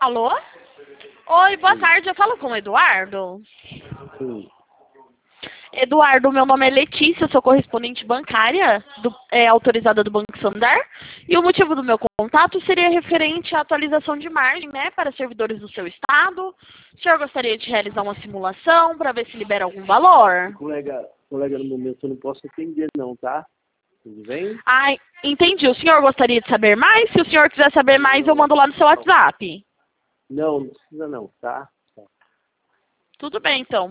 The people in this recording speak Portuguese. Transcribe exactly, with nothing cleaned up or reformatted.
Alô? Oi, boa tarde. Eu falo com o Eduardo. Sim. Eduardo, meu nome é Letícia, sou correspondente bancária do, é, autorizada do Banco Santander. E o motivo do meu contato seria referente à atualização de margem, né, para servidores do seu estado. O senhor gostaria de realizar uma simulação para ver se libera algum valor? Colega, colega, no momento eu não posso atender não, tá? Tudo bem? Ah, entendi. O senhor gostaria de saber mais? Se o senhor quiser saber mais, eu mando lá no seu WhatsApp. Não, não precisa não, tá? Tudo bem, então.